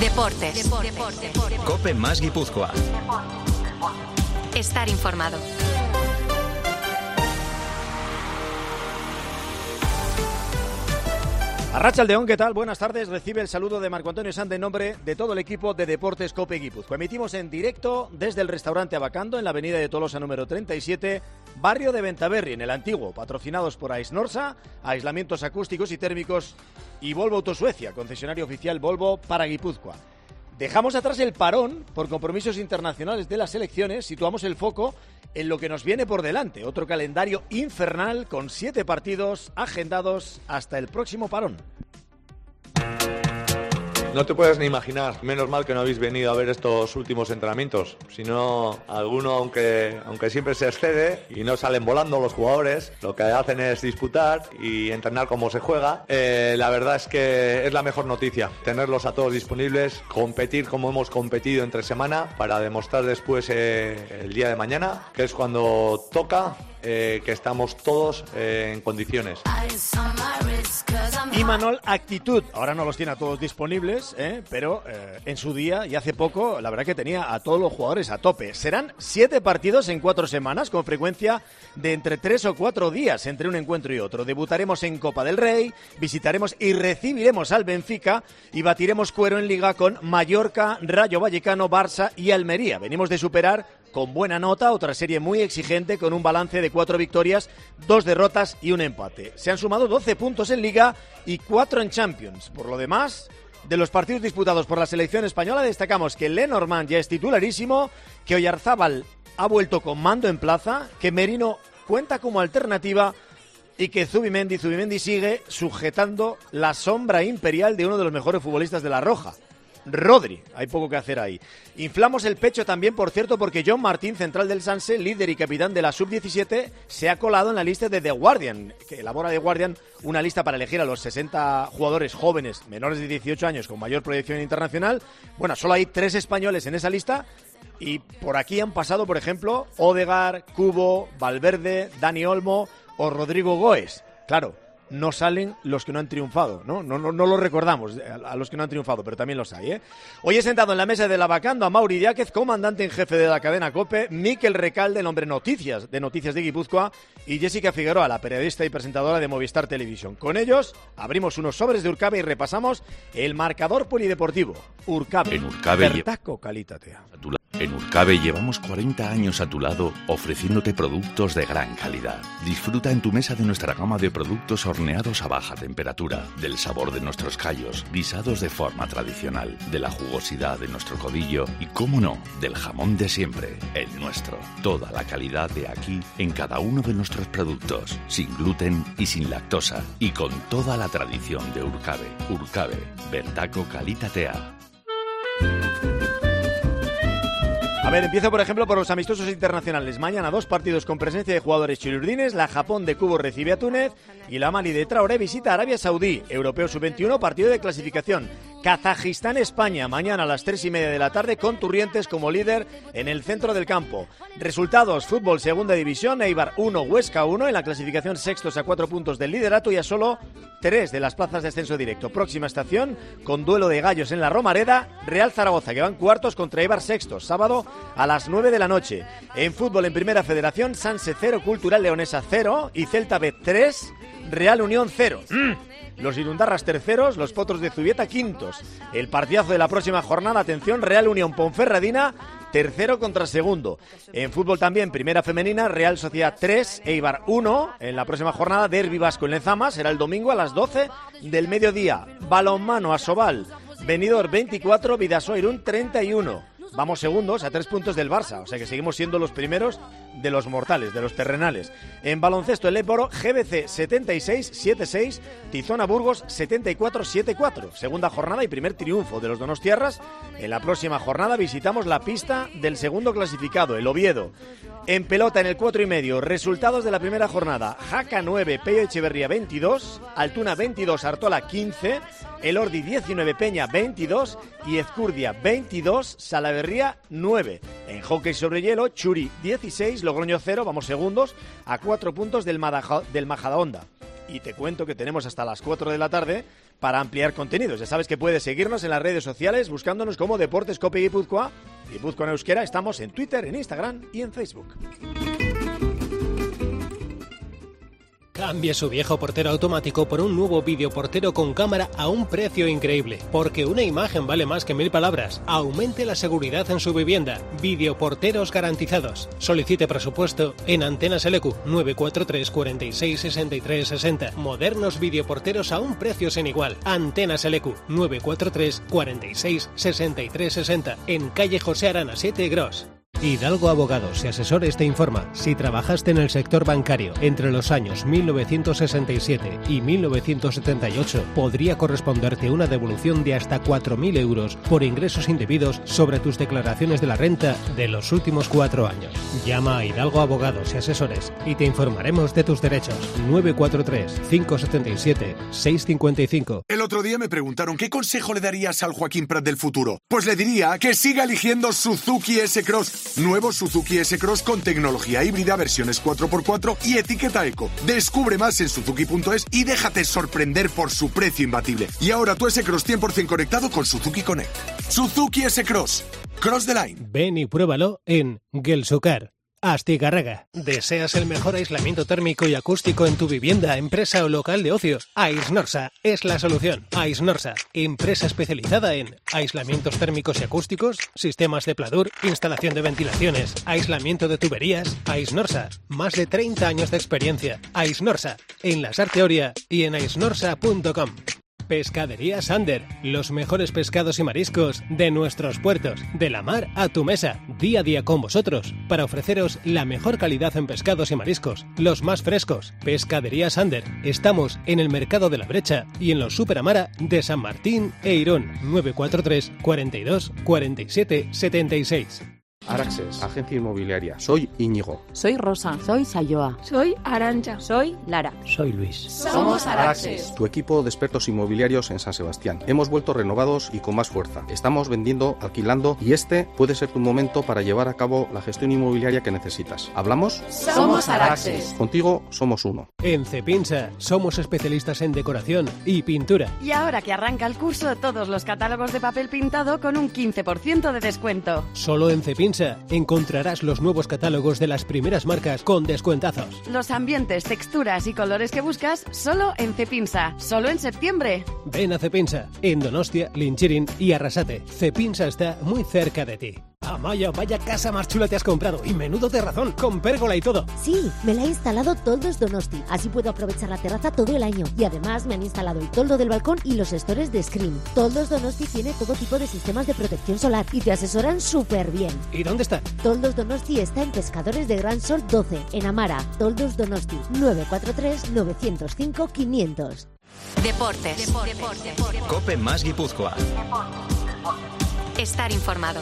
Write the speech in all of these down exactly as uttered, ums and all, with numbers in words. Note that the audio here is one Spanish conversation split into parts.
Deportes. Deportes. Deportes. COPE más Guipúzcoa. Estar informado. Arratsaldeón, ¿qué tal? Buenas tardes. Recibe el saludo de Marco Antonio Sanz en nombre de todo el equipo de Deportes COPE Guipúzcoa. Emitimos en directo desde el restaurante Abacando en la avenida de Tolosa número treinta y siete, barrio de Bentaberri, en el antiguo, patrocinados por Aisnorsa, aislamientos acústicos y térmicos, y Volvo Autosuecia, concesionario oficial Volvo para Guipúzcoa. Dejamos atrás el parón por compromisos internacionales de las selecciones, situamos el foco en lo que nos viene por delante, otro calendario infernal con siete partidos agendados hasta el próximo parón. No te puedes ni imaginar, menos mal que no habéis venido a ver estos últimos entrenamientos, si no, alguno, aunque, aunque siempre se excede y no salen volando los jugadores, lo que hacen es disputar y entrenar cómo se juega. Eh, la verdad es que es la mejor noticia, tenerlos a todos disponibles, competir como hemos competido entre semana para demostrar después eh, el día de mañana, que es cuando toca, eh, que estamos todos eh, en condiciones. Y Manol, actitud. Ahora no los tiene a todos disponibles, ¿eh? pero eh, en su día y hace poco, la verdad que tenía a todos los jugadores a tope. Serán siete partidos en cuatro semanas, con frecuencia de entre tres o cuatro días entre un encuentro y otro. Debutaremos en Copa del Rey, visitaremos y recibiremos al Benfica y batiremos cuero en Liga con Mallorca, Rayo Vallecano, Barça y Almería. Venimos de superar con buena nota otra serie muy exigente con un balance de cuatro victorias, dos derrotas y un empate. Se han sumado doce puntos en Liga y cuatro en Champions. Por lo demás, de los partidos disputados por la selección española destacamos que Lenormand ya es titularísimo, que Oyarzábal ha vuelto con mando en plaza, que Merino cuenta como alternativa y que Zubimendi, Zubimendi sigue sujetando la sombra imperial de uno de los mejores futbolistas de La Roja, Rodri. Hay poco que hacer ahí. Inflamos el pecho también, por cierto, porque John Martín, central del Sanse, líder y capitán de la sub diecisiete, se ha colado en la lista de The Guardian, que elabora The Guardian una lista para elegir a los sesenta jugadores jóvenes menores de dieciocho años con mayor proyección internacional. Bueno, solo hay tres españoles en esa lista y por aquí han pasado, por ejemplo, Odegaard, Cubo, Valverde, Dani Olmo o Rodrigo Goes. Claro, no salen los que no han triunfado, ¿no? No, no, no lo recordamos a los que no han triunfado, pero también los hay, ¿eh? Hoy he sentado en la mesa del Abacando a Mauri Diáquez, comandante en jefe de la cadena COPE, Mikel Recalde, el hombre noticias de Noticias de Guipúzcoa, y Jessica Figueroa, la periodista y presentadora de Movistar Televisión. Con ellos abrimos unos sobres de Urcabe y repasamos el marcador polideportivo. Urcabe. En Urcabe Bertaco Kalitatea. En Urcabe llevamos cuarenta años a tu lado ofreciéndote productos de gran calidad. Disfruta en tu mesa de nuestra gama de productos horneados a baja temperatura, del sabor de nuestros callos, guisados de forma tradicional, de la jugosidad de nuestro codillo y, cómo no, del jamón de siempre, el nuestro. Toda la calidad de aquí en cada uno de nuestros productos, sin gluten y sin lactosa, y con toda la tradición de Urcabe. Urcabe, Bertaco Kalitatea. A ver, empiezo por ejemplo por los amistosos internacionales. Mañana dos partidos con presencia de jugadores chilurdines. La Japón de Cubo recibe a Túnez y la Mali de Traoré visita a Arabia Saudí. Europeo sub veintiuno, partido de clasificación. Kazajistán-España, mañana a las tres y media de la tarde, con Turrientes como líder en el centro del campo. Resultados: fútbol segunda división, Eibar uno, Huesca uno, en la clasificación sextos a cuatro puntos del liderato y a solo tres de las plazas de ascenso directo. Próxima estación, con duelo de gallos en la Romareda, Real Zaragoza, que van cuartos contra Eibar sextos, sábado a las nueve de la noche. En fútbol en Primera Federación, Sanse cero, Cultural Leonesa cero y Celta B tres, Real Unión cero. Mm. Los irundarras terceros, los potros de Zubieta quintos. El partidazo de la próxima jornada, atención, Real Unión Ponferradina, tercero contra segundo. En fútbol también, primera femenina, Real Sociedad tres, Eibar uno. En la próxima jornada, Derbi Vasco en Lezama, será el domingo a las doce del mediodía. Balonmano, Asobal, Benidorm veinticuatro, Bidasoa Irún treinta y uno. Vamos segundos a tres puntos del Barça, o sea que seguimos siendo los primeros de los mortales, de los terrenales. En baloncesto, el Époro, G B C setenta y seis setenta y seis, Tizona Burgos setenta y cuatro setenta y cuatro. Segunda jornada y primer triunfo de los donostiarras. En la próxima jornada visitamos la pista del segundo clasificado, el Oviedo. En pelota, en el cuatro y medio, resultados de la primera jornada: Jaca nueve, Pello Echeverría veintidós, Altuna veintidós, Artola quince, Elordi diecinueve, Peña veintidós y Ezcurdia veintidós, Salaverría nueve. En hockey sobre hielo, Churi dieciséis, Logroño cero, vamos segundos, a cuatro puntos del, Madaja, del Majadahonda. Y te cuento que tenemos hasta las cuatro de la tarde para ampliar contenidos. Ya sabes que puedes seguirnos en las redes sociales buscándonos como Deportes Cope Guipúzcoa. Guipúzcoa en euskera, estamos en Twitter, en Instagram y en Facebook. Cambie su viejo portero automático por un nuevo videoportero con cámara a un precio increíble, porque una imagen vale más que mil palabras. Aumente la seguridad en su vivienda. Videoporteros garantizados. Solicite presupuesto en Antenas L Q nueve cuatro tres, cuarenta y seis, sesenta y tres sesenta. Modernos videoporteros a un precio sin igual. Antenas L Q nueve cuatro tres, cuarenta y seis, sesenta y tres sesenta. En calle José Arana siete Gros. Hidalgo Abogados y Asesores te informa. Si trabajaste en el sector bancario entre los años mil novecientos sesenta y siete y mil novecientos setenta y ocho, podría corresponderte una devolución de hasta cuatro mil euros por ingresos indebidos sobre tus declaraciones de la renta de los últimos cuatro años. Llama a Hidalgo Abogados y Asesores y te informaremos de tus derechos. nueve cuatro tres, cinco siete siete, seis cinco cinco. El otro día me preguntaron ¿qué consejo le darías al Joaquín Prat del futuro? Pues le diría que siga eligiendo Suzuki S-Cross. Nuevo Suzuki S-Cross con tecnología híbrida, versiones cuatro por cuatro y etiqueta eco. Descubre más en suzuki punto es y déjate sorprender por su precio imbatible. Y ahora tu S-Cross cien por ciento conectado con Suzuki Connect. Suzuki S-Cross. Cross the line. Ven y pruébalo en Gelsucar. Astigarraga. ¿Deseas el mejor aislamiento térmico y acústico en tu vivienda, empresa o local de ocio? Aisnorsa es la solución. Aisnorsa, empresa especializada en aislamientos térmicos y acústicos, sistemas de pladur, instalación de ventilaciones, aislamiento de tuberías. Aisnorsa, más de treinta años de experiencia. Aisnorsa, en la Sarteoria y en aisnorsa punto com. Pescadería Sander, los mejores pescados y mariscos de nuestros puertos, de la mar a tu mesa, día a día con vosotros, para ofreceros la mejor calidad en pescados y mariscos, los más frescos. Pescadería Sander, estamos en el Mercado de la Brecha y en los Super Amara de San Martín e Irún. Nueve cuatro tres, cuarenta y dos, cuarenta y siete, setenta y seis. Araxes, agencia inmobiliaria. Soy Íñigo. Soy Rosa. Soy Sayoa. Soy Arantxa. Soy Lara. Soy Luis. Somos Araxes. Tu equipo de expertos inmobiliarios en San Sebastián. Hemos vuelto renovados y con más fuerza. Estamos vendiendo, alquilando y este puede ser tu momento para llevar a cabo la gestión inmobiliaria que necesitas. ¿Hablamos? Somos Araxes. Contigo somos uno. En Cepinsa somos especialistas en decoración y pintura. Y ahora que arranca el curso, todos los catálogos de papel pintado con un quince por ciento de descuento. Solo en Cepinsa encontrarás los nuevos catálogos de las primeras marcas con descuentazos. Los ambientes, texturas y colores que buscas solo en Cepinsa, solo en septiembre. Ven a Cepinsa, en Donostia, Linchirin y Arrasate. Cepinsa está muy cerca de ti. Amaya, vaya casa más chula te has comprado y menudo terrazón, con pérgola y todo. Sí, me la he instalado Toldos Donosti, así puedo aprovechar la terraza todo el año. Y además me han instalado el toldo del balcón y los stores de Screen. Toldos Donosti tiene todo tipo de sistemas de protección solar y te asesoran súper bien. ¿Y dónde está? Toldos Donosti está en Pescadores de Gran Sol doce, en Amara. Toldos Donosti, nueve cuatro tres, nueve cero cinco, quinientos. Deportes. Deportes. Deportes. Cope más Guipúzcoa. Estar informado.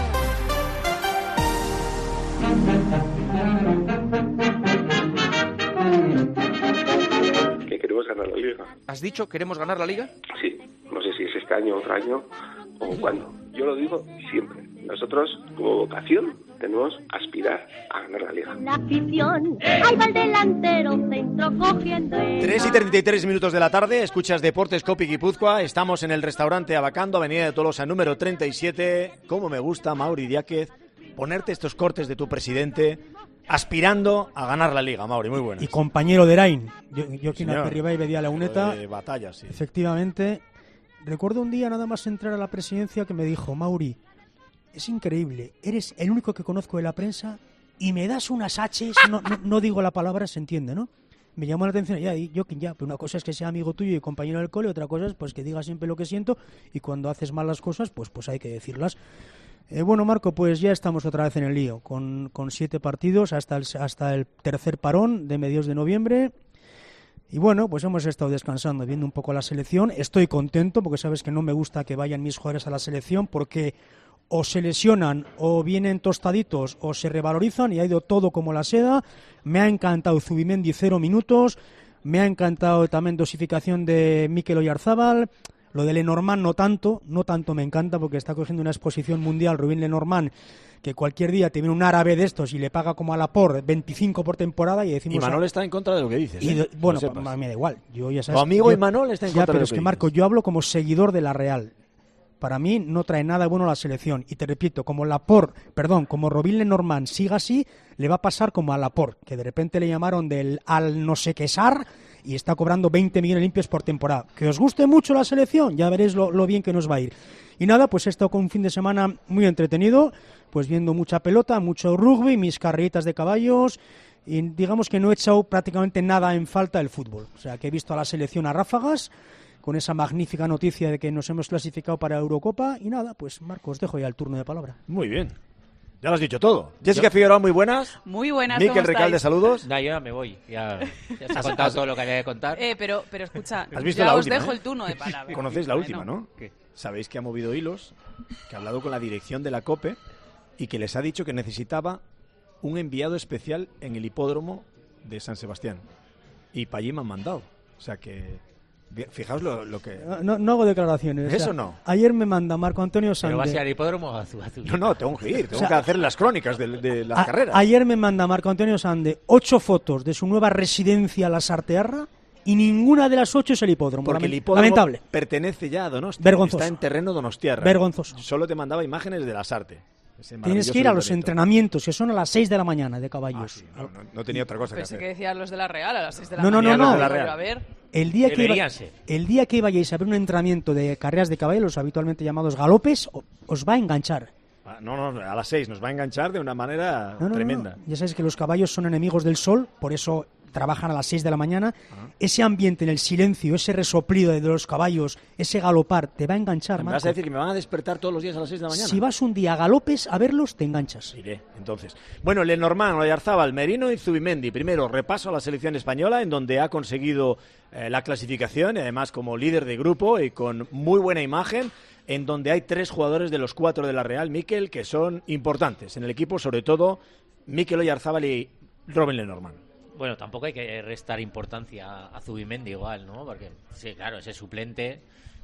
Que queremos ganar la Liga. ¿Has dicho queremos ganar la Liga? Sí, no sé si es este año, otro año o cuándo. Yo lo digo siempre. Nosotros, como vocación, tenemos aspirar a ganar la Liga. La afición, ahí va el delantero, centro cogiendo. tres y treinta y tres minutos de la tarde, escuchas Deportes Copi Guipúzcoa, estamos en el restaurante Abacando, Avenida de Tolosa, número treinta y siete. Cómo me gusta, Mauri Diáquez, ponerte estos cortes de tu presidente, aspirando a ganar la Liga, Mauri, muy buenas. Y compañero de Erain, yo, yo quien Señor, arriba y veía la uneta. De batalla, sí. Efectivamente, recuerdo un día nada más entrar a la presidencia que me dijo, Mauri, es increíble, eres el único que conozco de la prensa y me das unas haches, no, no, no digo la palabra, se entiende, ¿no? Me llamó la atención, ya, yo ya, pero una cosa es que sea amigo tuyo y compañero del cole, otra cosa es pues que diga siempre lo que siento y cuando haces mal las cosas, pues, pues hay que decirlas. Eh, bueno, Marco, pues ya estamos otra vez en el lío, con, con siete partidos hasta el, hasta el tercer parón de mediados de noviembre. Y bueno, pues hemos estado descansando, viendo un poco la selección. Estoy contento porque sabes que no me gusta que vayan mis jugadores a la selección porque o se lesionan o vienen tostaditos o se revalorizan y ha ido todo como la seda. Me ha encantado Zubimendi cero minutos, me ha encantado también dosificación de Mikel Oyarzábal. Lo de Lenormand no tanto, no tanto me encanta porque está cogiendo una exposición mundial Rubén Lenormand que cualquier día te viene un árabe de estos y le paga como a Laporte veinticinco por temporada y decimos... Y Manol está en contra de lo que dices, y, ¿eh? Bueno, pa, me da igual. Yo, ya sabes, tu amigo yo, Imanol está en ya, contra pero de lo es que que, Marco, dices. yo hablo como seguidor de la Real. Para mí no trae nada bueno a la selección. Y te repito, como Laporte, perdón, como Robin Lenormand siga así, le va a pasar como a Laporte, que de repente le llamaron del al no sé qué sar y está cobrando veinte millones limpios por temporada. Que os guste mucho la selección, ya veréis lo, lo bien que nos va a ir. Y nada, pues he estado con un fin de semana muy entretenido, pues viendo mucha pelota, mucho rugby, mis carreritas de caballos, y digamos que no he echado prácticamente nada en falta del fútbol. O sea, que he visto a la selección a ráfagas, con esa magnífica noticia de que nos hemos clasificado para Eurocopa, y nada, pues Marco, os dejo ya el turno de palabra. Muy bien. Ya lo has dicho todo. Jessica Yo... Figueroa, muy buenas. Muy buenas, Miquel Recalde, saludos. No, yo ya me voy. Ya, ya se ha contado todo lo que había que contar. Eh, pero, pero escucha, ¿Has visto ya la os última, dejo eh? el turno de palabra. Conocéis la bueno. última, ¿no? ¿Qué? Sabéis que ha movido hilos, que ha hablado con la dirección de la COPE y que les ha dicho que necesitaba un enviado especial en el hipódromo de San Sebastián. Y para allí me han mandado. O sea que... Fijaos lo, lo que... No, no hago declaraciones. Eso o sea, no. Ayer me manda Marco Antonio Sande... ¿Pero vas a ir al hipódromo o a Azul? No, no, tengo que ir. Tengo o sea, que hacer las crónicas de, de las a, carreras. Ayer me manda Marco Antonio Sande ocho fotos de su nueva residencia, la Sartearra, y ninguna de las ocho es el hipódromo. Porque Lament- el hipódromo lamentable. pertenece ya a Donostia. Vergonzoso. Está en terreno donostiarra. Vergonzoso. Solo te mandaba imágenes de la Sarte. Tienes que ir a los entrenamientos, que son a las seis de la mañana de caballos. Ah, sí, no, no, no tenía otra cosa Pensé que que hacer. decías los de la Real a las seis de la no, no, mañana. no, no. De la Real. A ver. El día, que iba, ser. el día que vayáis a ver un entrenamiento de carreras de caballos, los habitualmente llamados galopes, os va a enganchar. Ah, no, no, a las seis nos va a enganchar de una manera no, no, tremenda. No, no. Ya sabéis que los caballos son enemigos del sol, por eso trabajan a las seis de la mañana. Ah. Ese ambiente en el silencio, ese resoplido de los caballos, ese galopar, te va a enganchar. ¿Me vas a decir que me van a despertar todos los días a las seis de la mañana? Si vas un día a galopes a verlos, te enganchas. Iré, entonces. Bueno, Lenormand, Oyarzábal, Merino y Zubimendi. Primero, repaso a la selección española, en donde ha conseguido eh, la clasificación, y además como líder de grupo y con muy buena imagen, en donde hay tres jugadores de los cuatro de la Real, Miquel, que son importantes en el equipo, sobre todo Mikel Oyarzábal y Robin Lenormand. Bueno, tampoco hay que restar importancia a Zubimendi igual, ¿no? Porque, sí, claro, ese suplente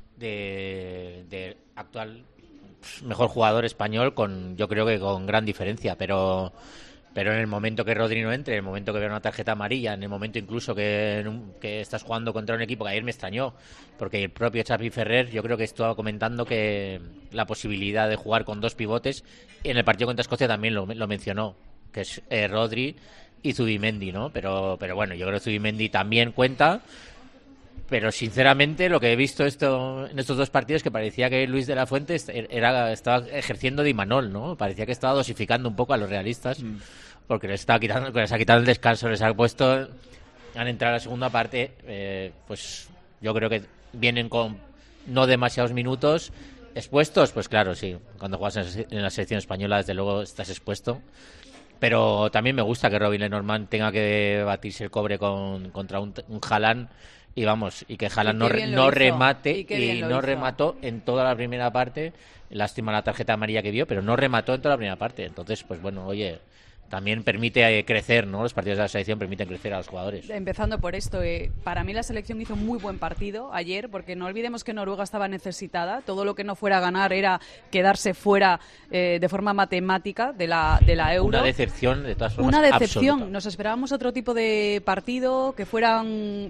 de, de actual mejor jugador español, con yo creo que con gran diferencia, pero pero en el momento que Rodri no entre, en el momento que vea una tarjeta amarilla, en el momento incluso que, que estás jugando contra un equipo que ayer me extrañó, porque el propio Xavi Ferrer yo creo que estaba comentando que la posibilidad de jugar con dos pivotes, en el partido contra Escocia también lo, lo mencionó, que es eh, Rodri y Zubimendi, ¿no? Pero, pero bueno, yo creo que Zubimendi también cuenta, pero sinceramente lo que he visto esto en estos dos partidos, que parecía que Luis de la Fuente era, estaba ejerciendo de Imanol, ¿no? Parecía que estaba dosificando un poco a los realistas, mm. porque les estaba quitando, les ha quitado el descanso, les ha puesto, han entrado a la segunda parte, eh, pues yo creo que vienen con no demasiados minutos expuestos, pues claro, sí, cuando juegas en la selección española desde luego estás expuesto. Pero también me gusta que Robin Lenormand tenga que batirse el cobre con, contra un, un Haaland y vamos, y que Haaland no, no remate y, y no hizo. remató en toda la primera parte. Lástima la tarjeta amarilla que vio, pero no remató en toda la primera parte. Entonces, pues bueno, oye, también permite crecer, ¿no? Los partidos de la selección permiten crecer a los jugadores. Empezando por esto, eh, para mí la selección hizo un muy buen partido ayer, porque no olvidemos que Noruega estaba necesitada. Todo lo que no fuera a ganar era quedarse fuera eh, de forma matemática de la, de la Euro. Una decepción, de todas formas, Una decepción. absoluta. Nos esperábamos otro tipo de partido, que fueran eh,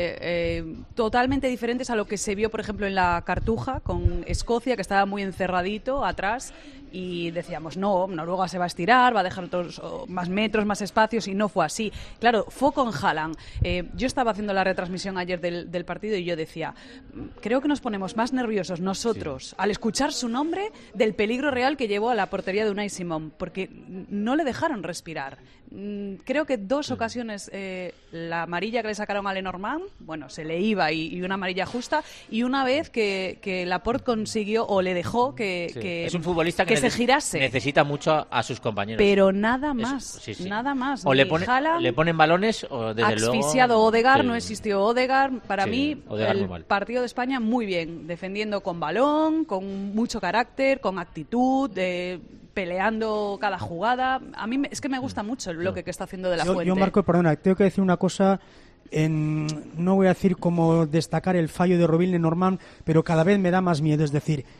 eh, totalmente diferentes a lo que se vio, por ejemplo, en la Cartuja, con Escocia, que estaba muy encerradito atrás, y decíamos, no, Noruega se va a estirar, va a dejar otros más metros, más espacios, y no fue así. Claro, fue con Haaland. Eh, yo estaba haciendo la retransmisión ayer del, del partido y yo decía, creo que nos ponemos más nerviosos nosotros sí. al escuchar su nombre del peligro real que llevó a la portería de Unai Simón, porque no le dejaron respirar. Creo que dos ocasiones eh, la amarilla que le sacaron a Lenormand, bueno, se le iba y, y una amarilla justa, y una vez que, que Laporte consiguió o le dejó que, sí. que, es un futbolista que, que se girase. Necesita mucho a, a sus compañeros. Pero nada más, es, sí, sí. nada más. O le, pone, le ponen balones o desde asfixiado luego... Odegaard, sí. no existió Odegaard. Para sí, mí, Odegaard el partido de España muy bien, defendiendo con balón, con mucho carácter, con actitud, de... peleando cada jugada. A mí me, es que me gusta mucho el bloque que está haciendo de la yo, Fuente. Yo, Marco, perdona, tengo que decir una cosa. En, no voy a decir como destacar el fallo de Robin Lenormand, pero cada vez me da más miedo. Es decir,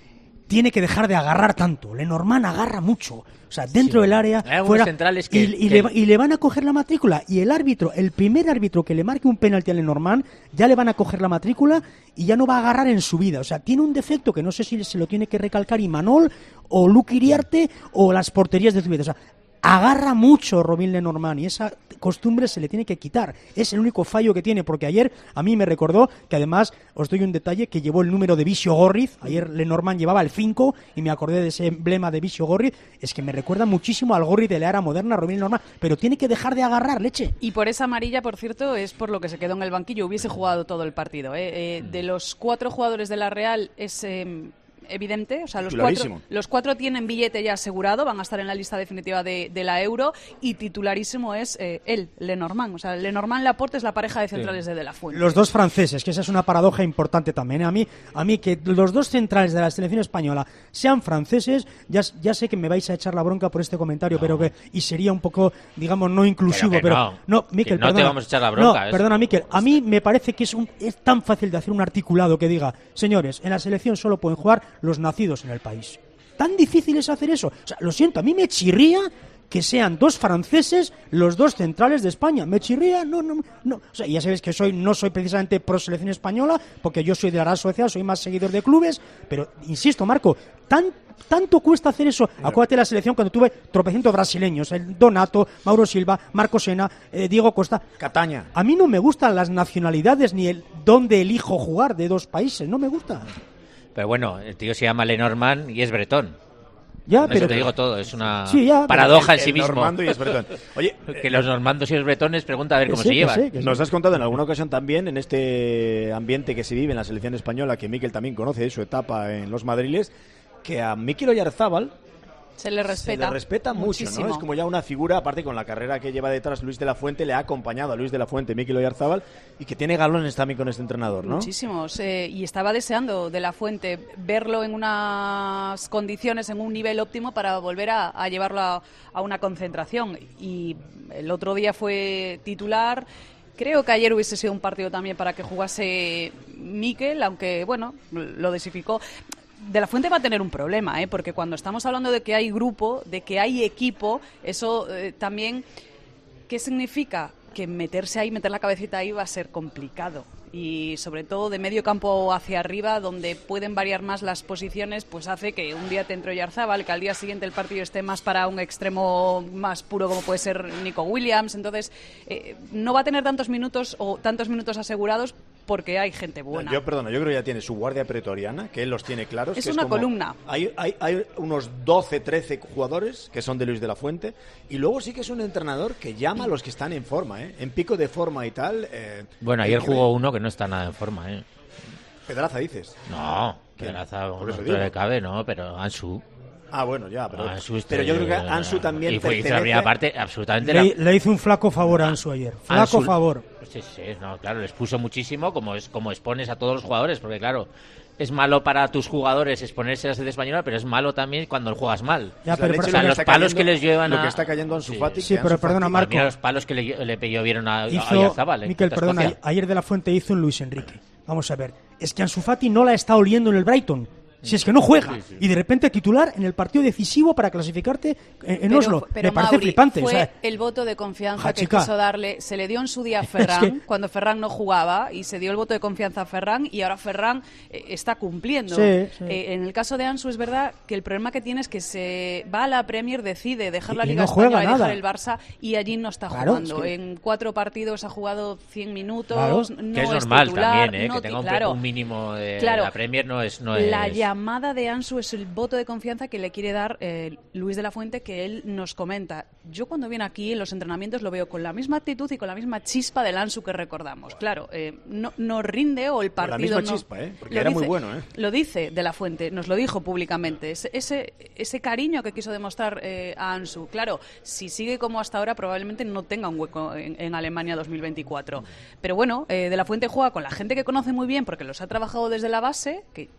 tiene que dejar de agarrar tanto. Lenormand agarra mucho. O sea, dentro sí. del área, fuera, centrales que, y, y, que... Le, y le van a coger la matrícula. Y el árbitro, el primer árbitro que le marque un penalti a Lenormand, ya le van a coger la matrícula y ya no va a agarrar en su vida. O sea, tiene un defecto que no sé si se lo tiene que recalcar Imanol, o Luque Iriarte, o las porterías de Zubizarreta. O sea, agarra mucho Robin Lenormand y esa costumbre se le tiene que quitar. Es el único fallo que tiene, porque ayer a mí me recordó que además, os doy un detalle, que llevó el número de Visio Gorriz. Ayer Lenormand llevaba el cinco y me acordé de ese emblema de Visio Gorriz. Es que me recuerda muchísimo al Gorriz de la era moderna, Robin Lenormand, pero tiene que dejar de agarrar, leche. Y por esa amarilla, por cierto, es por lo que se quedó en el banquillo. Hubiese jugado todo el partido. ¿eh? Eh, de los cuatro jugadores de la Real es... Eh, evidente, o sea, los cuatro, los cuatro tienen billete ya asegurado, van a estar en la lista definitiva de, de la Euro, y titularísimo es eh, él, Lenormand. O sea, Lenormand-Laporte es la pareja de centrales sí. de De La Fuente. Los dos franceses, que esa es una paradoja importante también. ¿eh? A mí, a mí que los dos centrales de la selección española sean franceses, ya, ya sé que me vais a echar la bronca por este comentario, no. pero que y sería un poco, digamos, no inclusivo, pero, pero no, no, Miquel, no perdona, te vamos a echar la bronca. No, es... perdona, Miquel, a mí me parece que es, un, es tan fácil de hacer un articulado que diga, señores, en la selección solo pueden jugar los nacidos en el país. ¿Tan difícil es hacer eso? O sea, lo siento, a mí me chirría que sean dos franceses los dos centrales de España. Me chirría, no, no, no. O sea, ya sabéis que soy no soy precisamente pro selección española, porque yo soy de la Real Sociedad, soy más seguidor de clubes, pero insisto, Marco, tan tanto cuesta hacer eso. Acuérdate de la selección cuando tuve tropecientos brasileños, el Donato, Mauro Silva, Marco Sena, eh, Diego Costa. Cataña. A mí no me gustan las nacionalidades ni el dónde elijo jugar de dos países, no me gusta. Pero bueno, el tío se llama Lenormand y es bretón. Ya, Con pero eso te digo todo, es una sí, ya, paradoja el, en sí el mismo. Normando y es bretón. Oye, que los normandos y los bretones, pregunta a ver cómo sí, se llevan. Sí, Nos sí. has contado en alguna ocasión también, en este ambiente que se vive en la selección española, que Miquel también conoce de su etapa en los Madriles, que a Mikel Oyarzábal se le respeta, se le respeta mucho, muchísimo. ¿no? Es como ya una figura, aparte con la carrera que lleva detrás Luis de la Fuente, le ha acompañado a Luis de la Fuente, Mikel Oyarzábal, y que tiene galones también con este entrenador, ¿no? Muchísimos, eh, y estaba deseando de la Fuente verlo en unas condiciones, en un nivel óptimo para volver a, a llevarlo a, a una concentración, y el otro día fue titular. Creo que ayer hubiese sido un partido también para que jugase Mikel, aunque, bueno, lo desificó. De la Fuente va a tener un problema, ¿eh? Porque cuando estamos hablando de que hay grupo, de que hay equipo, eso eh, también, ¿qué significa? Que meterse ahí, meter la cabecita ahí va a ser complicado. Y sobre todo de medio campo hacia arriba, donde pueden variar más las posiciones, pues hace que un día te entre Oyarzábal, que al día siguiente el partido esté más para un extremo más puro como puede ser Nico Williams. Entonces, eh, no va a tener tantos minutos o tantos minutos asegurados porque hay gente buena. Yo, perdona, yo creo que ya tiene su guardia pretoriana, que él los tiene claros. Es que una es como, columna. Hay, hay, hay unos doce, trece jugadores que son de Luis de la Fuente, y luego sí que es un entrenador que llama a los que están en forma, ¿eh? En pico de forma y tal. Eh, bueno, ayer jugó uno que no está nada en forma, ¿eh? Pedraza, dices. No, Pedraza, por eso no le cabe, no, pero Ansu. Ah, bueno, ya, pero, Ansu pero yo creo que Ansu también y fue, pertenece... hizo la primera parte absolutamente... Le, la... le hizo un flaco favor a Ansu ayer, flaco Ansu... favor. Sí, sí, no, claro, les puso muchísimo, como es como expones a todos los jugadores, porque claro, es malo para tus jugadores exponerse a la selección española, pero es malo también cuando juegas mal. Ya, pero, o sea, los palos cayendo, que les llevan a... Lo que está cayendo Ansu Fati. Sí, sí pero perdona, Marco. Mira los palos que le, le llovieron a, hizo, a Oyarzábal. Miquel, perdona, ayer de la Fuente hizo un Luis Enrique. Vamos a ver, es que Ansu Fati no la está oliendo en el Brighton. Si es que no juega, sí, sí. Y de repente titular en el partido decisivo para clasificarte en, en pero, Oslo, pero me parece Mauri, flipante. Fue o sea, el voto de confianza ja, que chica. quiso darle, se le dio en su día a Ferran, es que... cuando Ferran no jugaba, y se dio el voto de confianza a Ferran, y ahora Ferran eh, está cumpliendo. Sí, sí. Eh, en el caso de Ansu es verdad que el problema que tiene es que se va a la Premier, decide dejar la y, Liga y no Española y nada. dejar el Barça, y allí no está claro, jugando. Es que... En cuatro partidos ha jugado cien minutos, claro. no que es, es normal titular, también, ¿eh? no que tenga un, claro, un mínimo de claro, la Premier no es... No la es... llamada de Ansu es el voto de confianza que le quiere dar eh, Luis de la Fuente, que él nos comenta. Yo cuando viene aquí en los entrenamientos lo veo con la misma actitud y con la misma chispa del Ansu que recordamos. Claro, eh, no, no rinde o el partido con la misma no, chispa, ¿eh? Porque era dice, muy bueno, ¿eh? Lo dice de la Fuente, nos lo dijo públicamente. Ese, ese, ese cariño que quiso demostrar eh, a Ansu. Claro, si sigue como hasta ahora probablemente no tenga un hueco en, en Alemania dos mil veinticuatro. Pero bueno, eh, de la Fuente juega con la gente que conoce muy bien porque los ha trabajado desde la base, que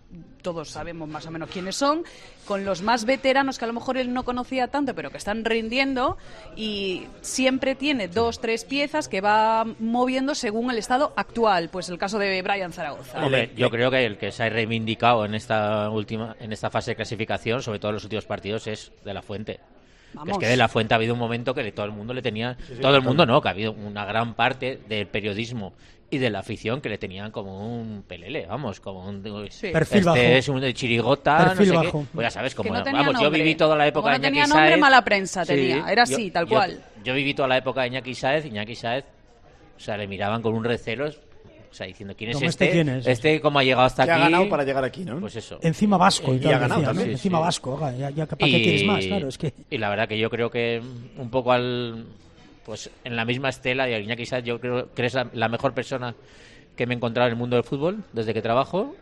todos sabemos más o menos quiénes son, con los más veteranos que a lo mejor él no conocía tanto, pero que están rindiendo, y siempre tiene dos, tres piezas que va moviendo según el estado actual. Pues el caso de Brian Zaragoza. Hombre, yo creo que el que se ha reivindicado en esta última, en esta fase de clasificación, sobre todo en los últimos partidos, es De la Fuente. Vamos. Es que De la Fuente ha habido un momento que todo el mundo le tenía, sí, sí, todo el mundo no, que ha habido una gran parte del periodismo y de la afición que le tenían como un pelele, vamos, como un sí. perfil este bajo. Es un de chirigota, perfil no sé bajo. qué. Pues ya sabes cómo, no vamos, nombre. yo viví toda la época como no de Iñaki tenía nombre, Sáez. mala prensa tenía, Sí, era así, yo, tal yo, cual. Yo viví toda la época de Iñaki Sáez, Iñaki Sáez, o sea, le miraban con un recelo. O sea, diciendo, ¿quién es este? Este, ¿quién es? Este, ¿cómo ha llegado hasta que aquí? ha ganado para llegar aquí, ¿no? Pues eso. Encima vasco y, y tal, ha ganado decía, ¿no? también. Encima Sí, vasco, oiga, ya, ya, ¿para y, qué quieres más? Claro, es que... Y la verdad que yo creo que un poco al... Pues en la misma estela, y Iñaki Sáez yo creo que es la, la mejor persona que me he encontrado en el mundo del fútbol desde que trabajo,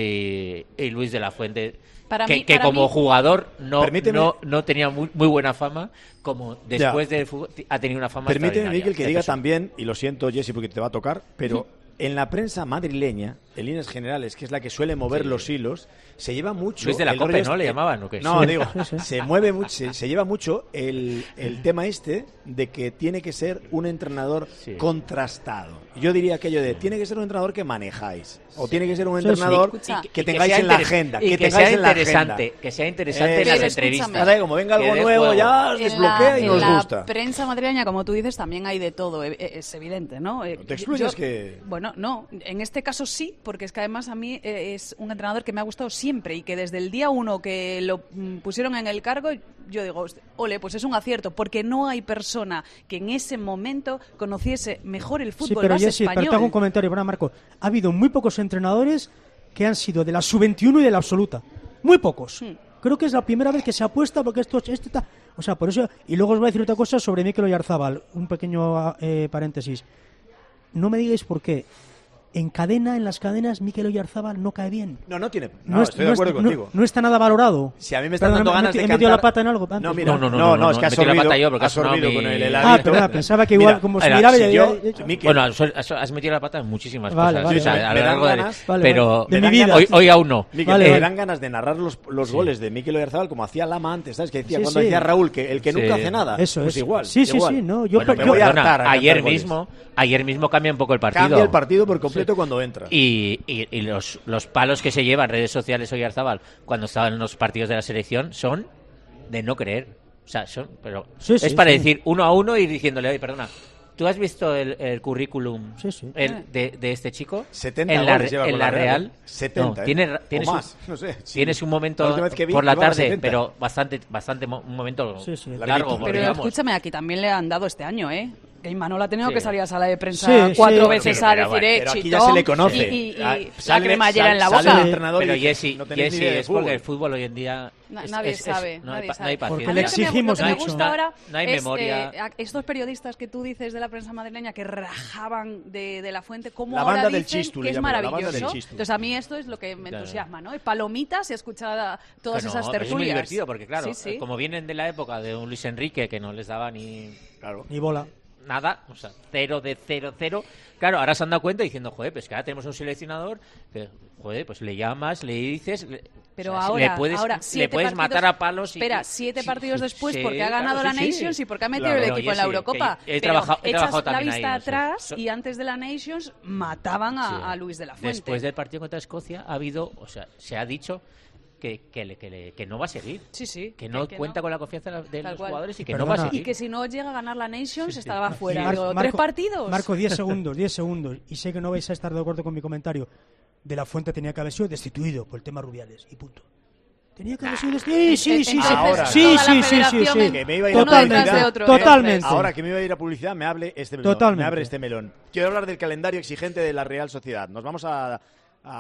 y, y Luis de la Fuente, Para que, mí, que para como mí... jugador no, Permíteme... no, no tenía muy, muy buena fama, como después ya. del fútbol ha tenido una fama Permíteme, extraordinaria. Miguel, que diga Eso. también, y lo siento, Jessy, porque te va a tocar, pero en la prensa madrileña, en líneas generales, que es la que suele mover Sí. los hilos, se lleva mucho... Luis de la el Cope, rollo ¿no? este- ¿Le llamaban o qué? No, Sí. digo, Sí, sí. se mueve mucho, se, se lleva mucho el, el tema este de que tiene que ser un entrenador Sí. contrastado. Yo diría aquello de, tiene que ser un entrenador que manejáis, o tiene que ser un Sí, sí. entrenador Escucha, que, que Y que tengáis sea en la interes- agenda, y que, que tengáis sea en la interesante, agenda. que sea interesante Eh, en las pero entrevistas. escúchame. Ahora que como venga Que algo dé nuevo juego. ya os En desbloquea la, y en nos la gusta. prensa madrileña, como tú dices, también hay de todo, e- e- es evidente, ¿no? Eh, No te excluyas yo- que- Bueno, no, en este caso sí, porque es que además a mí eh, es un entrenador que me ha gustado siempre y que desde el día uno que lo mm, pusieron en el cargo, yo digo, ole, pues es un acierto, porque no hay persona que en ese momento conociese mejor el fútbol Sí, pero base Jessy, pero español. te hago un comentario, ¿verdad, Marco? Ha habido muy pocos entrenadores que han sido de la sub veintiuno y de la absoluta. Muy pocos. Hmm. Creo que es la primera vez que se apuesta porque esto, esto está... O sea, por eso... Y luego os voy a decir otra cosa sobre Mikel Oyarzábal. Un pequeño eh, paréntesis. No me digáis por qué. En cadena, en las cadenas, Mikel Oyarzábal no cae bien. No, no tiene... No, No, estoy de es- acuerdo no- contigo. no está nada valorado. Si a mí me están Perdona, dando me- ganas me- de he cantar... metido la pata en algo antes. No, mira, No, no, no, no, no, no, es que no, has metí la sorbido, pata yo porque has ha sonado sorbido mi- con el Ah, heladito. perdona, pensaba que igual, Mira, como si era- miraba... si ya- yo- ya- ya- Mikel, Bueno, has, has- has metido la pata en muchísimas Vale, cosas. vale, o sea, vale. a Me lo dan largo de... ganas- vale, pero vale. De me mi dan vida. hoy, hoy aún no. Mikel, Vale, me vale. dan ganas de narrar los, los Sí. goles de Mikel Oyarzábal como hacía Lama antes, ¿sabes? Que decía Sí, cuando sí. decía Raúl que el que nunca Sí. hace nada. Eso pues es. igual. Sí, sí, igual. sí, no, yo- Bueno, me pero voy a perdona, hartar a cantar ayer goles. mismo, ayer mismo cambia un poco el partido. Cambia el partido por completo cuando entra. Y, y, y los, los palos que se lleva en redes sociales Oyarzábal cuando estaba en los partidos de la selección son de no creer. O sea, son, pero Sí, es sí, para sí. decir uno a uno y diciéndole, oye, perdona, ¿tú has visto el, el currículum Sí, sí. el- de, de este chico? setenta en la, goles lleva en con la la Real, Real. ¿eh? setenta, No, ¿eh? tiene, tiene O su- más, no sé. Sí. Tienes un La momento última vez que vi, por la llevaba tarde, setenta. pero bastante, bastante mo- un momento Sí, sí. largo. Larguito. Porque, Pero vamos, escúchame, aquí también le han dado este año, ¿eh? Que Imanol ha tenido Sí. que salir a sala de prensa Sí, cuatro sí. veces Pero, a pero decir, bueno, eh, pero aquí chitón, ya se le conoce. Y, y- y Ah, la sale- cremallera sal- en la sale boca. el entrenador y Pero dice, Jessy, no tenéis Jessy, ni idea de es porque fútbol. el fútbol hoy en día Na- es- nadie es- es- sabe, no, hay, nadie pa- no sabe. hay Porque paciencia. le A mí lo que me- exigimos lo que me mucho. gusta ahora No hay es, memoria. eh, a- estos periodistas que tú dices de la prensa madrileña que rajaban de, de la fuente, como La ahora banda del dicen Chistu, que le es llamo yo, la banda del maravilloso. Chistu. Entonces a mí esto es lo que me Claro. entusiasma, ¿no? Palomitas y escuchar a todas Que no, esas pero tertulias. es muy divertido porque, claro, Sí, sí. como vienen de la época de un Luis Enrique que no les daba ni Claro. Ni bola. nada, o sea, cero de cero, cero. Claro, ahora se han dado cuenta diciendo, joder, pues que ahora tenemos un seleccionador que, joder, pues le llamas, le dices... le- Pero o sea, ahora, le puedes, ahora le siete puedes partidos- matar a palos y... Espera, siete sí, partidos sí, después sí, porque ha ganado claro, la sí, sí. Nations y porque ha metido Claro, el pero equipo en la Jessy, que Eurocopa. he Pero trabajado- he echas trabajado la también vista ahí, no sé. atrás So- y antes de la Nations mataban a, Sí. a Luis de la Fuente. Después del partido contra Escocia ha habido, o sea, se ha dicho que, que, le- que, le- que no va a seguir. Sí, sí. Que no que cuenta no. con la confianza de la- de Tal los cual. jugadores y que Perdona. no va a Y seguir. que si no llega a ganar la Nations estaba fuera. Mar- Digo, Marco- ¿tres partidos? Marco, diez segundos, diez segundos. Y sé que no vais a estar de acuerdo con mi comentario. De la Fuente tenía que haber sido destituido por el tema Rubiales. Y punto. Tenía que haber sido destituido. Sí, sí, sí. Entonces, Ahora. Sí, toda la sí, sí, sí, federación sí. en- Que me iba a ir a uno detrás Totalmente. de otro. Totalmente. Ahora que me iba a ir a publicidad, me hable este melón. Totalmente. Me abre este melón. Quiero hablar del calendario exigente de la Real Sociedad. Nos vamos a, a-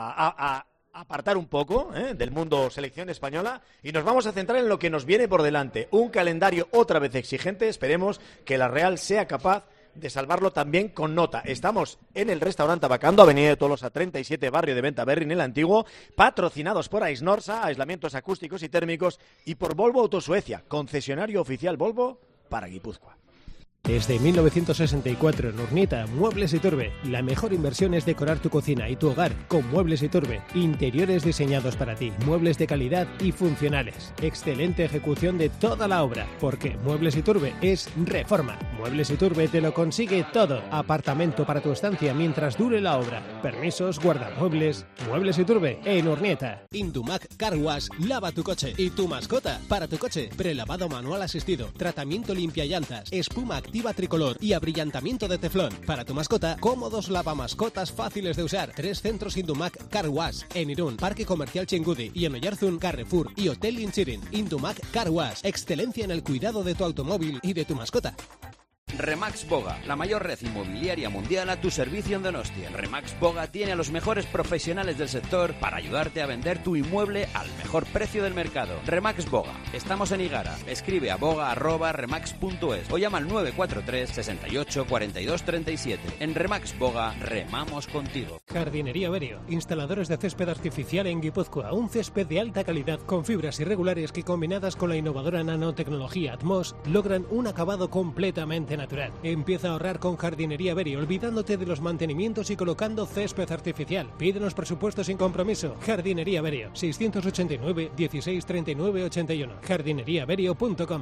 a- a apartar un poco ¿eh? del mundo selección española y nos vamos a centrar en lo que nos viene por delante. Un calendario otra vez exigente. Esperemos que la Real sea capaz de salvarlo también con nota. Estamos en el restaurante Abacando, Avenida de Tolosa treinta y siete, barrio de Ventaverri, en el Antiguo, patrocinados por Aisnorsa, aislamientos acústicos y térmicos, y por Volvo Autosuecia, concesionario oficial Volvo para Guipúzcoa. Desde mil novecientos sesenta y cuatro en Urnieta, Muebles Iturbe. La mejor inversión es decorar tu cocina y tu hogar con Muebles Iturbe. Interiores diseñados para ti, muebles de calidad y funcionales. Excelente ejecución de toda la obra, porque Muebles Iturbe es reforma. Muebles Iturbe te lo consigue todo. Apartamento para tu estancia mientras dure la obra. Permisos, guardamuebles. Muebles Iturbe en Urnieta. Indumac Car Wash, lava tu coche y tu mascota. Para tu coche, prelavado manual asistido, tratamiento limpia llantas, espuma activa tricolor y abrillantamiento de teflón. Para tu mascota, cómodos lavamascotas fáciles de usar. Tres centros Indumac Car Wash en Irún, Parque Comercial Chingudi, y en Oyarzún, Carrefour y Hotel Inchirin. Indumac Car Wash, excelencia en el cuidado de tu automóvil y de tu mascota. Remax Boga, la mayor red inmobiliaria mundial a tu servicio en Donostia. Remax Boga tiene a los mejores profesionales del sector para ayudarte a vender tu inmueble al mejor precio del mercado. Remax Boga, estamos en Igara. Escribe a boga arroba remax punto es o llama al nueve cuatro tres, sesenta y ocho, cuarenta y dos, treinta y siete. En Remax Boga, remamos contigo. Jardinería Berio, instaladores de césped artificial en Guipúzcoa. Un césped de alta calidad con fibras irregulares que, combinadas con la innovadora nanotecnología Atmos, logran un acabado completamente natural. Empieza a ahorrar con Jardinería Berio, olvidándote de los mantenimientos y colocando césped artificial. Pídenos presupuestos sin compromiso. Jardinería Berio, seiscientos ochenta y nueve, dieciséis, treinta y nueve, ochenta y uno. jardinería berio punto com.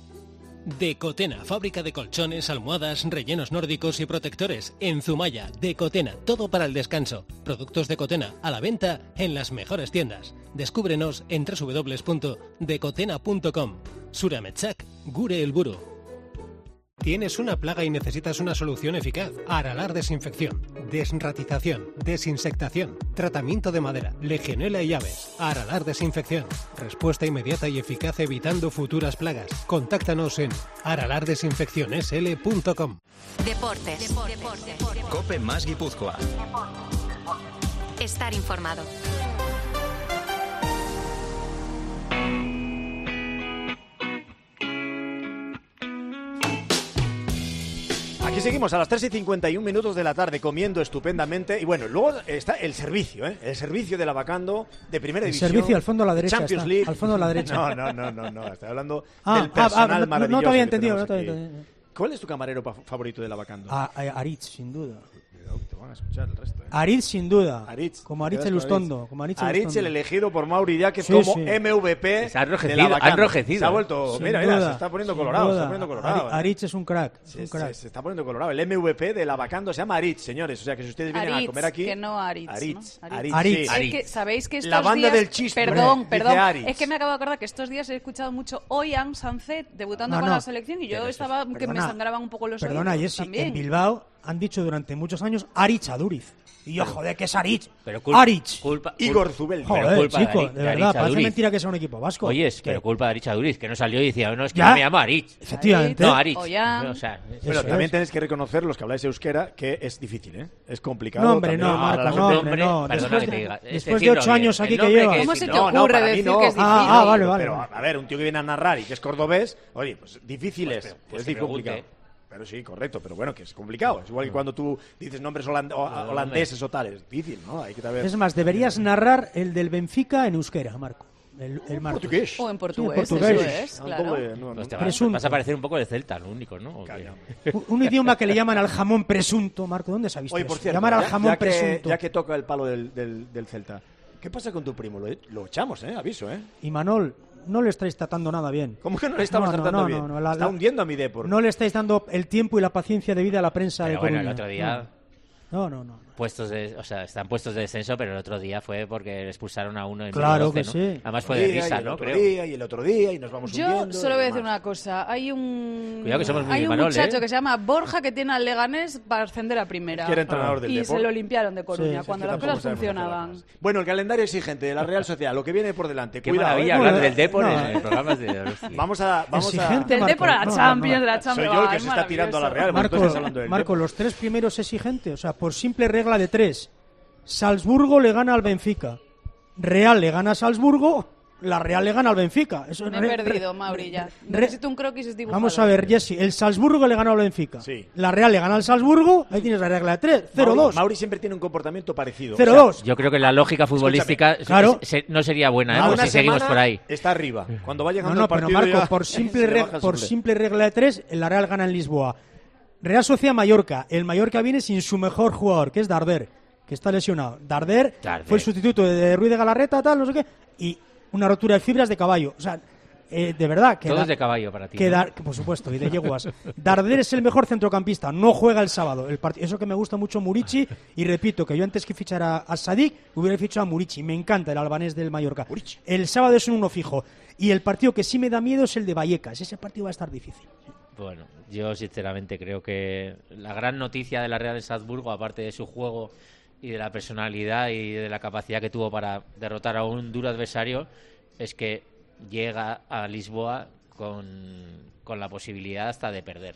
Decotena, fábrica de colchones, almohadas, rellenos nórdicos y protectores. En Zumaya, Decotena, todo para el descanso. Productos Decotena, a la venta en las mejores tiendas. Descúbrenos en doble u doble u doble u punto decotena punto com. Surametzak, gure helburu. ¿Tienes una plaga y necesitas una solución eficaz? Aralar Desinfección, desratización, desinsectación, tratamiento de madera, legionela y aves. Aralar Desinfección, respuesta inmediata y eficaz evitando futuras plagas. Contáctanos en aralar desinfección s l punto com. Deportes. Deportes. Deportes. Cope más Guipúzcoa. Estar informado. Aquí seguimos a las tres y cincuenta y un minutos de la tarde comiendo estupendamente. Y bueno, luego está el servicio, ¿eh? El servicio del Abacando de primera el división. El servicio al fondo a la derecha. Champions está, League. Al fondo a la derecha. No, no, no, no, no. Estoy hablando ah, del personal ah, ah, maravilloso. No, no te había entendido. Que No te había entendido. ¿Cuál es tu camarero favorito del Abacando? Ah, Aritz, sin duda. Te van a escuchar el resto, ¿eh? Aritz, sin duda. Aritz. Como Aritz el Ustondo. Como Aritz, Aritz, el elegido por Mauri ya que sí, como sí. M V P. Se ha enrojecido. De la Ha enrojecido. Se ha vuelto. Sin Mira, duda, mira, se está poniendo colorado. Se está poniendo colorado. Aritz es un crack. Es sí, un crack. Se, se está poniendo colorado. El M V P del Abacando se llama Aritz, señores. O sea que si ustedes vienen Aritz, a comer aquí. Que no Aritz. Aritz. ¿no? Aritz. Aritz. Sí. Es Aritz. que, ¿sabéis que estos La banda días... del chiste. Perdón, Dice perdón. Aritz. Es que me acabo de acordar que estos días he escuchado mucho Oyan Sanzet debutando No, con no. la selección y yo Pero estaba eso es- que me perdona, sangraban un poco los Perdona, oídos Jessy, también. en Bilbao han dicho durante muchos años Aritz Aduriz. Y yo, joder, ¿qué es Aritz? Pero culpa, Aritz. Culpa, Igor Zubel. Joder, pero culpa chico, de, de, de verdad, Aritz parece Aduriz. mentira que sea un equipo vasco. Oye, ¿Qué? pero culpa de Aritz Aduriz, que no salió y decía, no, es que ¿Ya? yo me llamo Aritz. Efectivamente. No, Aritz. Oyan. O sea, Bueno, Eso también es. tenéis que reconocer, los que habláis euskera, que es difícil, ¿eh? Es complicado. No, hombre, también no, para la Marco, no, gente. hombre, no. Perdona Después que te de, diga. Es después de decirlo ocho años bien. aquí El que nombre llevas. que ¿Cómo es, se te no, ocurre no, para mí decir no. que es difícil? Ah, ah, vale, vale. Pero, a ver, un tío que viene a narrar y que es cordobés, oye, pues difícil Pues, es. pero, pues es que difícil, complicado. pregunte. Pero sí, correcto, pero bueno, que es complicado. Es igual que cuando tú dices nombres holand- o- No, holandeses o tales. Difícil, ¿no? Hay que saber. Es más, deberías narrar el del Benfica en euskera, Marco. El, el Marcos. portugués. O en portugués, Sí, en portugués. eso es, Un claro. poco de- no, no. Pues te vas, Presunto. vas a parecer un poco de Celta, lo único, ¿no? ¿O qué? Calla. Un- Un idioma que le llaman al jamón presunto, Marco. ¿Dónde se ha visto Oye, por eso? cierto, Llamar al ya, jamón ya que, presunto. ya que toca el palo del, del, del Celta, ¿qué pasa con tu primo? Lo, lo echamos, ¿eh? Aviso, ¿eh? Y Manol, no le estáis tratando nada bien. ¿Cómo que no le estamos No, no, tratando no, bien? no, no, la- Está la- hundiendo a mi Depor. No le estáis dando el tiempo y la paciencia debida a la prensa Pero de bueno, Coruña. el otro día No, no, no. puestos de, o sea, están puestos de descenso, pero el otro día fue porque le expulsaron a uno en Claro medio doce, que ¿no? sí. Además Un fue de día, risa, y el ¿no? otro Creo. día, y el otro día, y nos vamos Yo hundiendo. solo y voy a decir demás. una cosa. Hay un, Cuidado que somos muy hay un Imanol, muchacho ¿eh? que se llama Borja que tiene al Leganés para ascender a primera. Que era entrenador del y Depor. se lo limpiaron de Coruña Sí, cuando Es que las tampoco cosas sabemos hacer funcionaban. las cosas. Bueno, el calendario exigente de la Real Sociedad, lo que viene por delante. Qué Cuidado, maravilla ¿eh? hablar Bueno, del Depor no. en, en programas de Donosti. Vamos a... Vamos a... Exigente, Del Marco. Depor a la No, no, Champions, no. de la Champions. Soy yo el Ah, que es se está tirando a la maravilloso. Real. Marco, Vosotros estáis hablando del Marco, Depor. los tres primeros exigentes, o sea, por simple regla de tres. Salzburgo le gana al Benfica. Real le gana a Salzburgo la Real le gana al Benfica. Eso, Me he re, perdido, re, Mauri, ya. re, Necesito un croquis dibujado. Vamos a ver, Jesse, el Salzburgo le ganó al Benfica. Sí. La Real le gana al Salzburgo, ahí tienes la regla de tres, cero dos. Mauri, Mauri siempre tiene un comportamiento parecido. cero dos. O sea, yo creo que la lógica futbolística claro. se, no sería buena, ¿eh? Una Pues si seguimos por ahí. Está arriba. Cuando va llegando no, no, el partido pero Marco, ya por simple, se le reg, baja el por suple. simple regla de tres, la Real gana en Lisboa. Real Sociedad Mallorca. El Mallorca viene sin su mejor jugador, que es Darder, que está lesionado. Darder, Darder. fue el sustituto de Ruiz de Galarreta, tal, no sé qué, y una rotura de fibras de caballo. O sea, eh, de verdad que... Todo da, es de caballo para ti. que ¿no? Dar, que por supuesto, y de yeguas. Darder es el mejor centrocampista, no juega el sábado. El part... Eso que me gusta mucho Murici, y repito, que yo antes que fichara a Sadik, hubiera fichado a Murici. Me encanta el albanés del Mallorca. Murici. El sábado es un uno fijo. Y el partido que sí me da miedo es el de Vallecas. Ese partido va a estar difícil. Bueno, yo sinceramente creo que la gran noticia de la Real de Salzburgo, aparte de su juego y de la personalidad y de la capacidad que tuvo para derrotar a un duro adversario, es que llega a Lisboa con, con la posibilidad hasta de perder.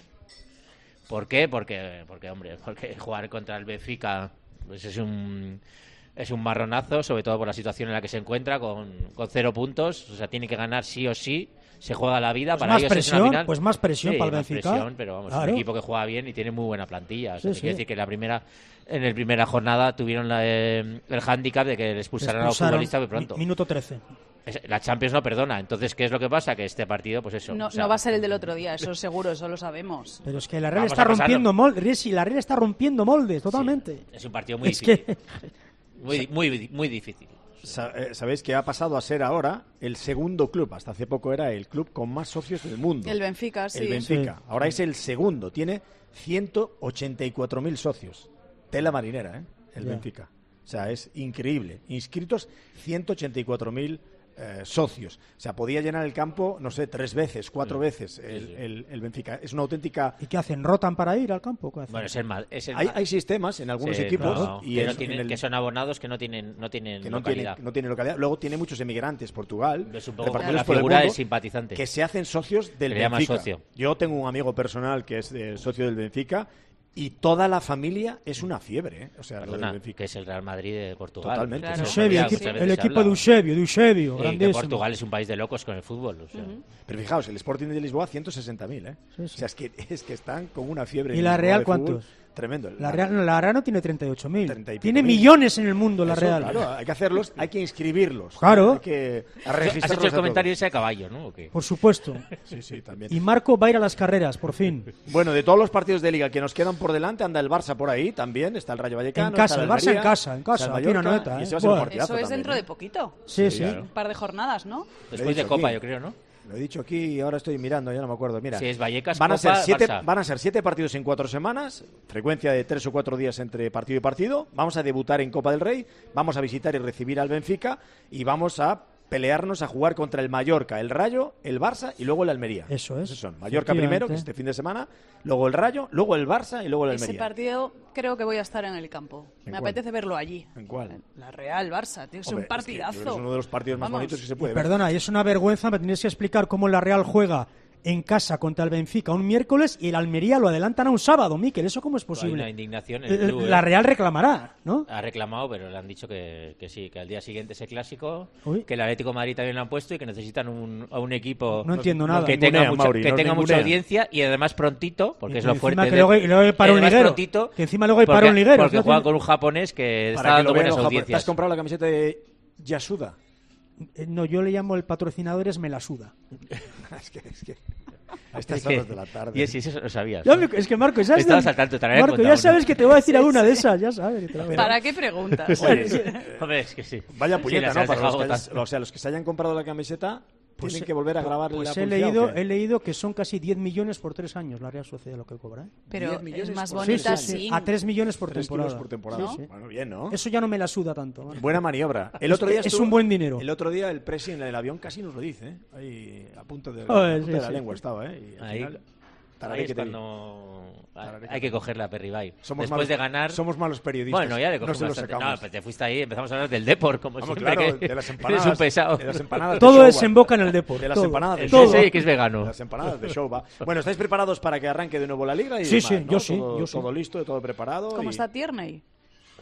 ¿Por qué? Porque, porque hombre, porque jugar contra el Benfica pues es un es un marronazo, sobre todo por la situación en la que se encuentra, con, con cero puntos, o sea, tiene que ganar sí o sí. Se juega la vida, pues para más ellos presión, es una final. Pues más presión sí, para el más Benfica. Presión, pero vamos, claro. un equipo que juega bien y tiene muy buena plantilla. O sea, Sí, te sí. quiero decir que la primera, en la primera jornada tuvieron la, eh, el hándicap de que le expulsaran a los futbolistas muy pronto. Mi, minuto trece. La Champions no perdona. Entonces, ¿qué es lo que pasa? Que este partido, pues eso. No, o sea, no va a ser el del otro día, eso seguro, eso lo sabemos. Pero es que la Real Vamos está a pasarlo. rompiendo moldes. Sí, la Real está rompiendo moldes, totalmente. Sí, es un partido muy Es difícil. que- Muy, muy, muy difícil. Sa- eh, Sabéis que ha pasado a ser ahora el segundo club. Hasta hace poco era el club con más socios del mundo. El Benfica, sí. El Benfica. Sí. Ahora es el segundo. Tiene ciento ochenta y cuatro mil socios. Tela marinera, ¿eh? El Ya. Benfica. O sea, es increíble. Inscritos ciento ochenta y cuatro mil eh, socios. O sea, podía llenar el campo, no sé, tres veces, cuatro veces el, sí. el- el Benfica. Es una auténtica... ¿Y qué hacen? ¿Rotan para ir al campo? ¿Qué hacen? Bueno, es el mal. Es el Hay, mal. hay sistemas en algunos Sí, equipos claro, y que, es- no en tienen, el- que son abonados que no tienen, no tienen que no tiene, localidad. no tiene localidad. Luego tiene muchos emigrantes, Portugal, Es un poco repartidos la por el figura mundo, del simpatizante. que se hacen socios del Se le llama Benfica. socio. Yo tengo un amigo personal que es eh, socio del Benfica y toda la familia es una fiebre, ¿eh? O sea, lo del Perdona, Benfica. que es el Real Madrid de Portugal. Totalmente. Eso Eusebio, ya el, equipo- muchas el veces se equipo habla. de Eusebio, de Eusebio, Sí, que grandísimo. Portugal es un país de locos con el fútbol. O sea. Ujú. Pero fijaos, el Sporting de Lisboa ciento sesenta mil, ¿eh? Sí, sí. O sea, es que, es que están con una fiebre. ¿Y en la Lisboa Real de fútbol cuántos? Tremendo. La Real, no, la Real no tiene treinta y ocho mil. treinta y pico Tiene mil. millones en el mundo la Eso, Real. Claro, hay que hacerlos, hay que inscribirlos. Claro. Hay que ¿Has registrarlos hecho el a comentario todos. ese a caballo, no? ¿O qué? Por supuesto. Sí, sí, también. Y Marco va a ir a las carreras, por fin. Bueno, de todos los partidos de Liga que nos quedan por delante, anda el Barça por ahí también, está el Rayo Vallecano. En casa, está el Barça Almería, en casa, en casa, está el aquí una Mallorca, noeta, y ¿eh? ese va a ser un Buah. partidazo Eso es también, dentro ¿eh? de poquito. Sí, sí. claro. Un par de jornadas, ¿no? Después de dicho Copa, aquí. yo creo, ¿no? Lo he dicho aquí y ahora estoy mirando, ya no me acuerdo. Mira, Si es Vallecas, van, a Copa, ser siete, Barça. van a ser siete partidos en cuatro semanas, frecuencia de tres o cuatro días entre partido y partido. Vamos a debutar en Copa del Rey, vamos a visitar y recibir al Benfica y vamos a pelearnos a jugar contra el Mallorca, el Rayo, el Barça y luego el Almería. Eso es. Esos son. Mallorca primero, que es este fin de semana, luego el Rayo, luego el Barça y luego el Ese Almería. partido creo que voy a estar en el campo. ¿En Me cuál? apetece verlo allí. ¿En cuál? La Real Barça, tío, es Hombre, un partidazo. Es, que yo creo que es uno de los partidos más Vamos. bonitos que se Y puede ver. perdona, y es una vergüenza, me tienes que explicar cómo la Real juega en casa contra el Benfica un miércoles y el Almería lo adelantan a un sábado, Miquel. ¿Eso cómo es Hay posible? una indignación en el Eh, club, La ¿eh? Real reclamará, ¿no? Ha reclamado, pero le han dicho que, que sí, que al día siguiente ese clásico, Uy. que el Atlético de Madrid también lo han puesto y que necesitan un, a un equipo No entiendo nada. que tenga, ningunea, mucho- Mauri, que nos tenga mucha ningunea. audiencia y además prontito, porque Y es lo encima fuerte. que de- luego hay- luego hay parón y además liguero. prontito, Que encima luego hay porque- parón liguero, Porque no juega tiene- con un japonés que está Para que dando lo vean buenas los japoneses. ¿Te audiencias. has comprado la camiseta de Yasuda? Eh, No, yo le llamo el patrocinador es Melasuda. es que, es que a estas Es que- horas de la tarde. Y es, eso lo sabías. Ya ¿no? me- es que Marco, ¿sabes? Estabas dónde- al tanto, te la había Marco, ya contado, ¿no? sabes que te voy a decir alguna de esas, ya sabes. que te la voy a- ¿Para qué preguntas? Oye, Hombre, es que sí. vaya Sí, puñeta, las ¿no? has Para dejado los que, botas. o sea, los que se hayan comprado la camiseta Pues, tienen que volver a grabar pues la he publicidad, leído, ¿o qué? he leído que son casi diez millones por tres años la Real Sociedad lo que cobra. ¿eh? Pero diez millones es más por bonita seis Sí, sí, sí. sin. A tres millones por Tres temporada. kilos por temporada. Sí, sí. Bueno, bien, ¿no? Eso ya no me la suda tanto. Marco. Buena maniobra. El otro día Es estuvo- un buen dinero. El otro día el presi en el avión casi nos lo dice, ¿eh? Ahí a punto de, Joder, a punto sí, de la sí. lengua estaba, ¿eh? Y al Ahí, final, tararé ahí es que te vi. cuando Tararé que hay te que vi. coger la Perribay. Somos Después malos- de ganar... somos malos periodistas. Bueno, ya le No cogimos se lo bastante. sacamos. No, pues te fuiste ahí, empezamos a hablar del Depor, como Vamos, siempre. claro, que de las eres empanadas. un pesado. De las empanadas de Todo Showa. desemboca en el Depor. De las todo. empanadas de El Showa. Sensei, que es vegano. De las empanadas de Showa. Bueno, ¿estáis preparados para que arranque de nuevo la Liga? Y Sí, demás, sí, ¿no? yo sí, Todo, yo sí. todo listo, todo preparado. ¿Cómo y- está Tierney?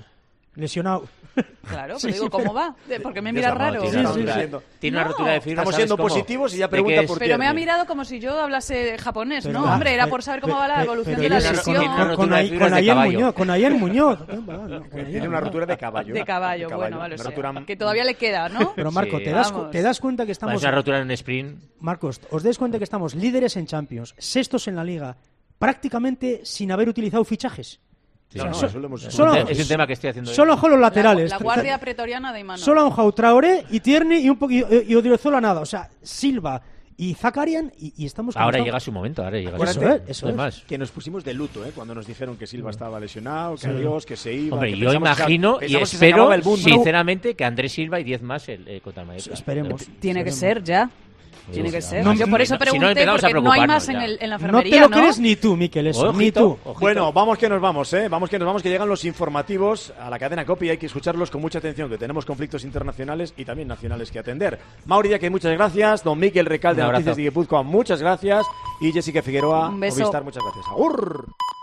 Lesionado. Claro, pero Sí, digo, sí, ¿cómo pero- va? De- Porque me mira raro. Tiene una Sí, sí, rotura, sí. tiene una No. rotura de fibra. Estamos ¿sabes siendo cómo? positivos y ya ¿De qué pregunta es? por Pero me ha Tierney. mirado como si yo hablase japonés, Pero ¿no? va, Hombre, era pe- por saber pe- cómo va la pe- evolución pero de la yo- lesión. Tiene una Con, rotura de Ay- fibras con de Ayer caballo. Muñoz, con Ayer Muñoz. Eh, va, no, con Tiene Ayer una no. rotura de caballo. De caballo, bueno, vale, Una o sea, rotura- que todavía le queda, ¿no? Pero Marco, Sí. ¿te, das, Vamos. te das cuenta que Es estamos... una rotura en un sprint. Marcos, ¿os dais cuenta que estamos líderes en Champions, sextos en la Liga, prácticamente sin haber utilizado fichajes? Sí, No, no, sí. eso lo hemos- Solo- es un tema que estoy haciendo. Solo con los La, laterales. la guardia pretoriana de Imanol. Solo han jugado Traoré y Tierney y un poquito y, y Odriozola nada. O sea, Silva y Zakarian y, y estamos... como Ahora estamos. llega su momento. Ahora llega Eso su es, momento. eso No hay es. más. Que nos pusimos de luto, ¿eh? Cuando nos dijeron que Silva estaba lesionado, que Sí. adiós, que se iba. Hombre, que yo pensamos que se- imagino y pensamos que se espero, acababa el mundo. sinceramente, que Andrés Silva y diez más el, eh, contra el Mallorca. Esperemos. Tiene que Esperemos. ser ya. Tiene que ser. No, Yo por eso si no, pregunté, empezamos a porque no hay preocuparnos más en, ya. el, en la No te enfermería, lo ¿no? crees ni tú, Miquel, eso. Ojito, Ni tú. ojito. Bueno, vamos que nos vamos, ¿eh? Vamos que nos vamos, que llegan los informativos a la cadena COPE y hay que escucharlos con mucha atención, que tenemos conflictos internacionales y también nacionales que atender. Mauri Diaque, muchas gracias. Don Miquel Recal de Un abrazo. Noticias de Guipúzcoa, muchas gracias. Y Jessica Figueroa, Un beso. Movistar, muchas gracias. ¡Agur!